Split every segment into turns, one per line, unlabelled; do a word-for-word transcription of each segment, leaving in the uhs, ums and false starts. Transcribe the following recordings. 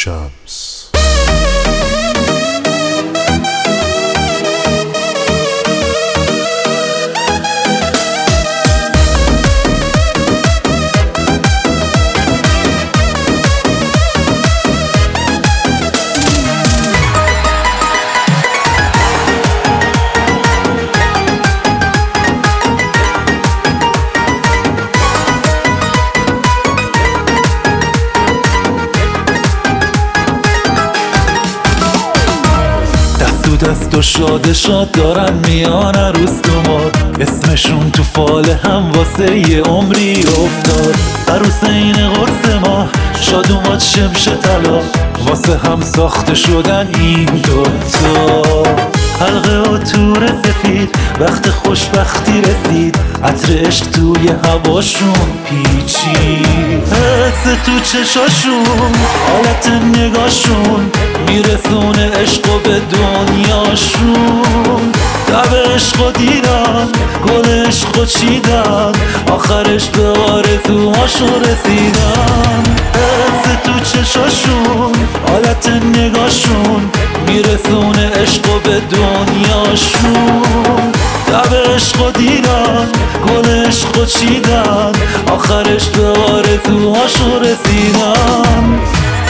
شمس.
دست و شاد شاد دارن میان عروس دوماد، اسمشون تو فال هم واسه یه عمری افتاد. عروس این قرص ما شاد اومد شمش طلا، واسه هم ساخته شدن این دوتا. حلقه و تور سفید وقت خوشبختی رسید، عطر عشق توی هواشون پیچید. حس تو چشاشون حالت نگاشون میرسونه عشقو به دنیاشون. دب عشقو دیدن گل عشقو چیدن، آخرش به آرزوهاشون رسیدن. حس تو چشاشون حالت نگاشون میرسونه عشقو به دنیاشون. دب عشقو دیدن گل عشقو چیدن، آخرش به آرزوهاشون رسیدن.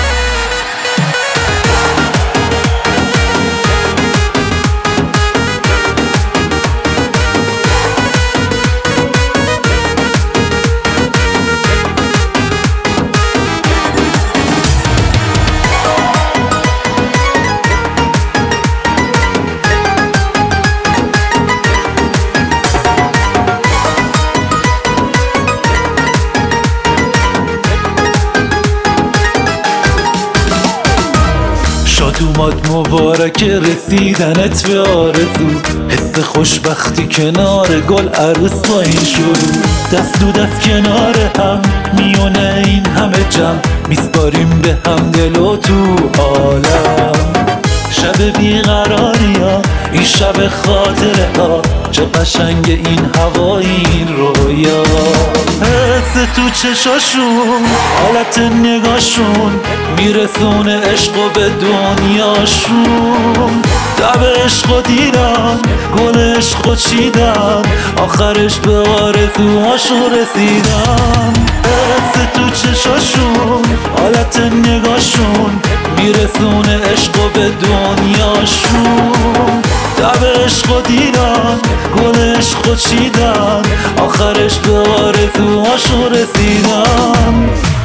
شاد اومد مبارک رسیدنت به آرزو، حس خوشبختی کنار گل عروس با این شروع. دست دو دست کنار هم میونه این همه جمع، میسپاریم به هم دل و تو عالم. شب بیقراری ها این شب خاطره ها، چه قشنگ این هوا این رویا. حس تو چشاشون حالت نگاشون میرسونه عشقو به دنیاشون. دب عشقو دیدن گل عشقو چیدن، آخرش به آرزوهاشون رسیدن. حس تو چشاشون حالت نگاشون میرسونه عشقو به دنیاشون. دب عشقو دیدن گل عشقو چیدن، آخرش به آرزوهاشون رسیدن.